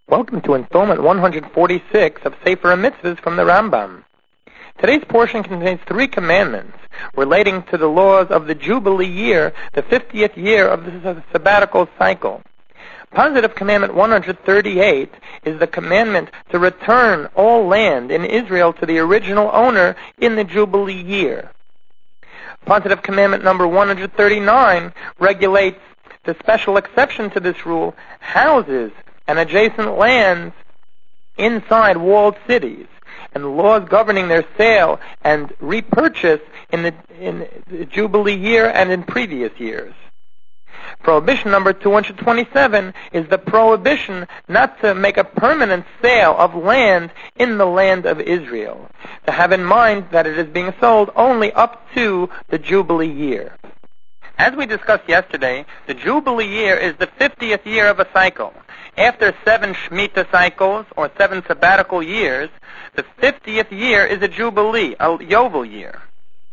Welcome to installment 146 of Sefer HaMitzvahs from the Rambam. Today's portion contains 3 commandments relating to the laws of the Jubilee year, the 50th year of the sabbatical cycle. Positive commandment 138 is the commandment to return all land in Israel to the original owner in the Jubilee year. Positive commandment number 139 regulates the special exception to this rule, houses and adjacent lands inside walled cities, and laws governing their sale and repurchase in the Jubilee year and in previous years. Prohibition number 227 is the prohibition not to make a permanent sale of land in the land of Israel, to have in mind that it is being sold only up to the Jubilee year. As we discussed yesterday, the Jubilee year is the 50th year of a cycle. After 7 Shemitah cycles, or 7 sabbatical years, the 50th year is a Jubilee, a Yovel year.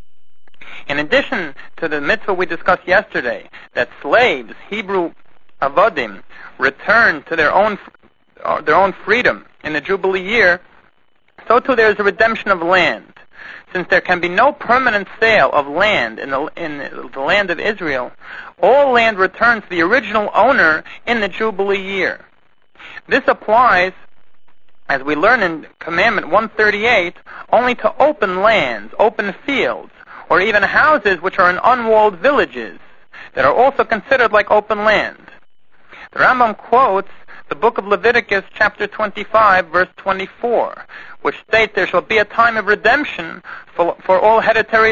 In addition to the mitzvah we discussed yesterday, that slaves, Hebrew avodim, return to their own freedom in the Jubilee year, so too there is a redemption of land. Since there can be no permanent sale of land in the land of Israel, all land returns to the original owner in the Jubilee year. This applies, as we learn in Commandment 138, only to open lands, open fields, or even houses which are in unwalled villages that are also considered like open land. The Rambam quotes the book of Leviticus, chapter 25, verse 24, which states there shall be a time of redemption for all hereditary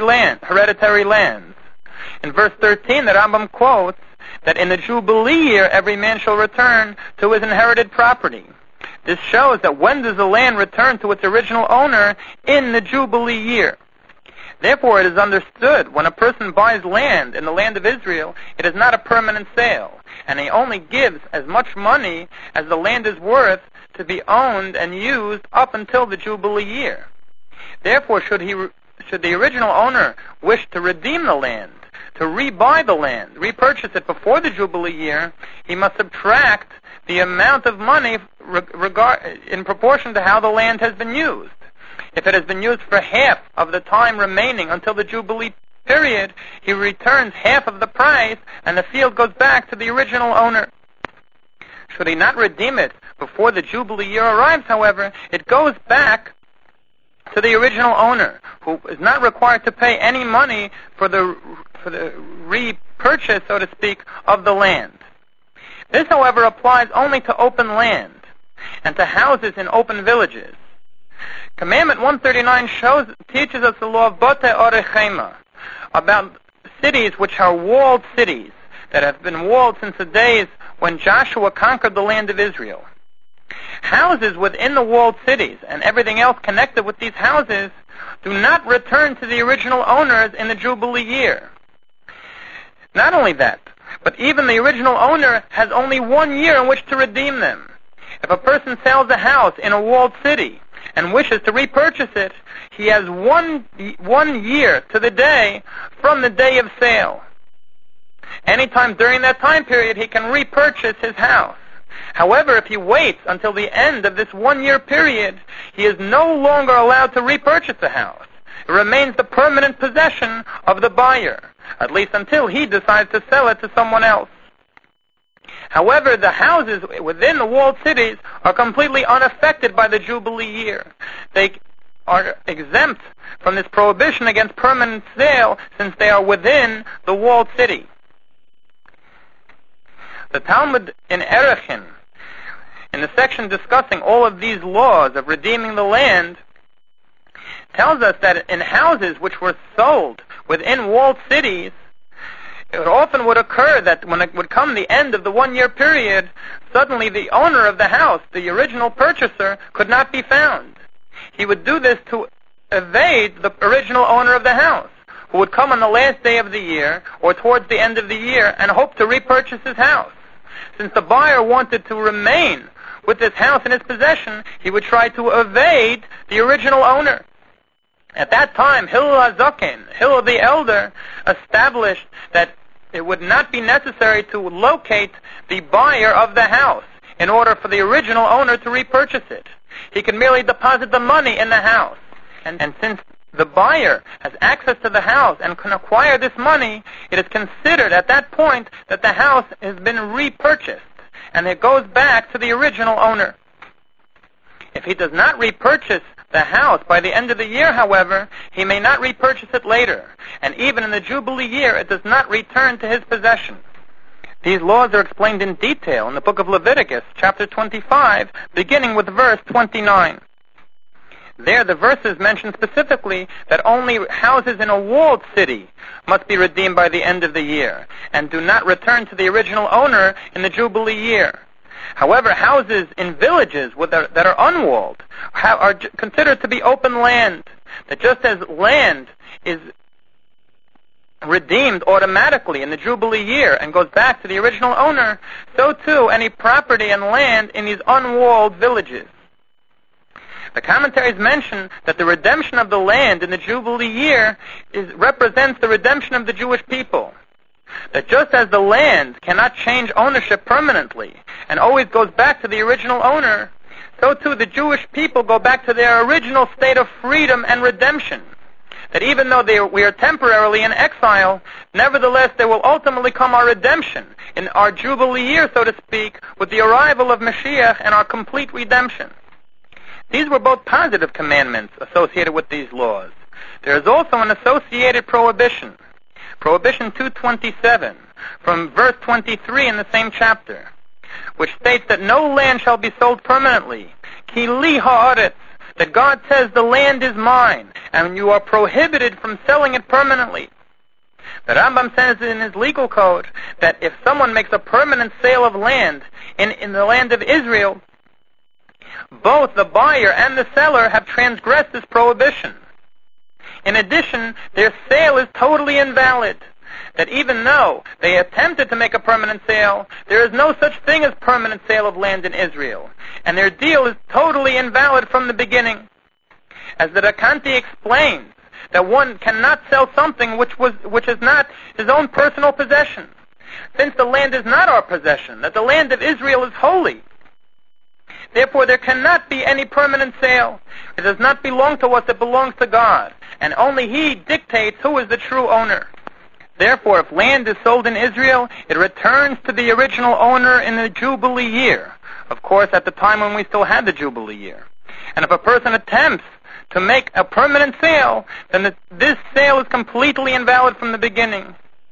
lands. In verse 13, the Rambam quotes that in the Jubilee year every man shall return to his inherited property. This shows that when does the land return to its original owner? In the Jubilee year. Therefore, it is understood when a person buys land in the land of Israel, it is not a permanent sale, and he only gives as much money as the land is worth to be owned and used up until the Jubilee year. Therefore, should the original owner wish to redeem the land, to rebuy the land, repurchase it before the Jubilee year, he must subtract the amount of money in proportion to how the land has been used. If it has been used for half of the time remaining until the Jubilee period, he returns half of the price and the field goes back to the original owner. Should he not redeem it before the Jubilee year arrives, however, it goes back to the original owner, who is not required to pay any money for the repurchase, so to speak, of the land. This, however, applies only to open land and to houses in open villages. Commandment 139 teaches us the law of Bote Orechema, about cities which are walled cities, that have been walled since the days when Joshua conquered the land of Israel. Houses within the walled cities and everything else connected with these houses do not return to the original owners in the Jubilee year. Not only that, but even the original owner has only 1 year in which to redeem them. If a person sells a house in a walled city and wishes to repurchase it, he has one year to the day from the day of sale. Anytime during that time period, he can repurchase his house. However, if he waits until the end of this 1 year period, he is no longer allowed to repurchase the house. It remains the permanent possession of the buyer, at least until he decides to sell it to someone else. However, the houses within the walled cities are completely unaffected by the Jubilee year. They are exempt from this prohibition against permanent sale since they are within the walled city. The Talmud in Erechin, in the section discussing all of these laws of redeeming the land, tells us that in houses which were sold within walled cities, it often would occur that when it would come the end of the 1 year period, suddenly the owner of the house, the original purchaser, could not be found. He would do this to evade the original owner of the house, who would come on the last day of the year or towards the end of the year and hope to repurchase his house. Since the buyer wanted to remain with this house in his possession, he would try to evade the original owner. At that time, Hillel HaZaken, Hillel the elder, established that it would not be necessary to locate the buyer of the house. in order for the original owner to repurchase it. He can merely deposit the money in the house. And since the buyer has access to the house and can acquire this money, it is considered at that point that the house has been repurchased, and it goes back to the original owner. If he does not repurchase the house by the end of the year, however, he may not repurchase it later, and even in the Jubilee year it does not return to his possession. These laws are explained in detail in the book of Leviticus, chapter 25, beginning with verse 29. There, the verses mention specifically that only houses in a walled city must be redeemed by the end of the year, and do not return to the original owner in the Jubilee year. However, houses in villages that are unwalled are considered to be open land, that just as land is redeemed automatically in the Jubilee year and goes back to the original owner, so too any property and land in these unwalled villages. The commentaries mention that the redemption of the land in the Jubilee year represents the redemption of the Jewish people. That just as the land cannot change ownership permanently and always goes back to the original owner, so too the Jewish people go back to their original state of freedom and redemption. That even though we are temporarily in exile, nevertheless there will ultimately come our redemption in our Jubilee year, so to speak, with the arrival of Mashiach and our complete redemption. These were both positive commandments associated with these laws. There is also an associated prohibition. Prohibition 227, from verse 23 in the same chapter, which states that no land shall be sold permanently. Ki li ha'aretz, that God says the land is mine, and you are prohibited from selling it permanently. The Rambam says in his legal code that if someone makes a permanent sale of land in the land of Israel, both the buyer and the seller have transgressed this prohibition. In addition, their sale is totally invalid. That even though they attempted to make a permanent sale, there is no such thing as permanent sale of land in Israel, and their deal is totally invalid from the beginning. As the Rakanti explains, that one cannot sell something which is not his own personal possession, since the land is not our possession, that the land of Israel is holy. Therefore, there cannot be any permanent sale. It does not belong to us, it belongs to God, and only He dictates who is the true owner. Therefore, if land is sold in Israel, it returns to the original owner in the Jubilee year. Of course, at the time when we still had the Jubilee year. And if a person attempts to make a permanent sale, then this sale is completely invalid from the beginning.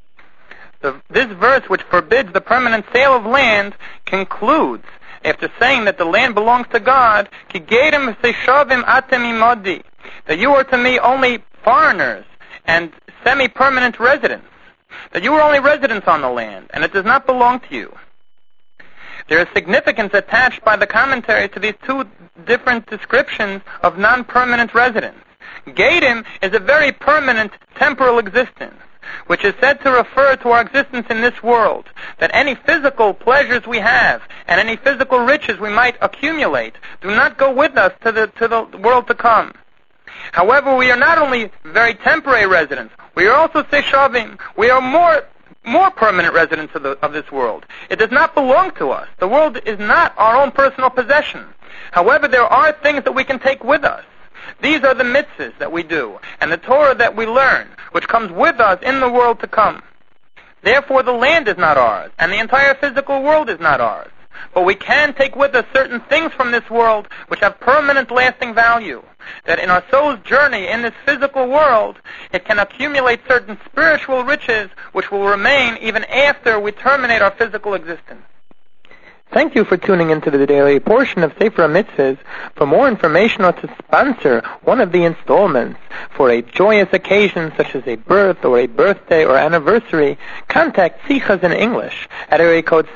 This verse, which forbids the permanent sale of land, concludes after saying that the land belongs to God, Ki gerim v'seshavim atem imodi, that you are to me only foreigners and semi-permanent residents, that you are only residents on the land, and it does not belong to you. There is significance attached by the commentary to these two different descriptions of non-permanent residents. Gerim is a very permanent temporal existence, which is said to refer to our existence in this world, that any physical pleasures we have and any physical riches we might accumulate do not go with us to the world to come. However, we are not only very temporary residents, we are also seshavim. We are more permanent residents of this world. It does not belong to us. The world is not our own personal possession. However, there are things that we can take with us. These are the mitzvahs that we do, and the Torah that we learn, which comes with us in the world to come. Therefore, the land is not ours, and the entire physical world is not ours. But we can take with us certain things from this world which have permanent lasting value. That in our soul's journey in this physical world, it can accumulate certain spiritual riches which will remain even after we terminate our physical existence. Thank you for tuning into the daily portion of Sefer HaMitzvahs. For more information or to sponsor one of the installments for a joyous occasion such as a birth or a birthday or anniversary, contact Sichas in English at area code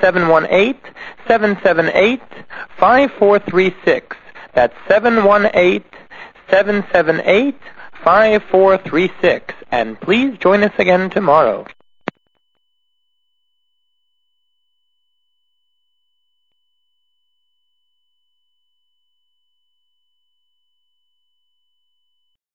718-778-5436. That's 718-778-5436. And please join us again tomorrow.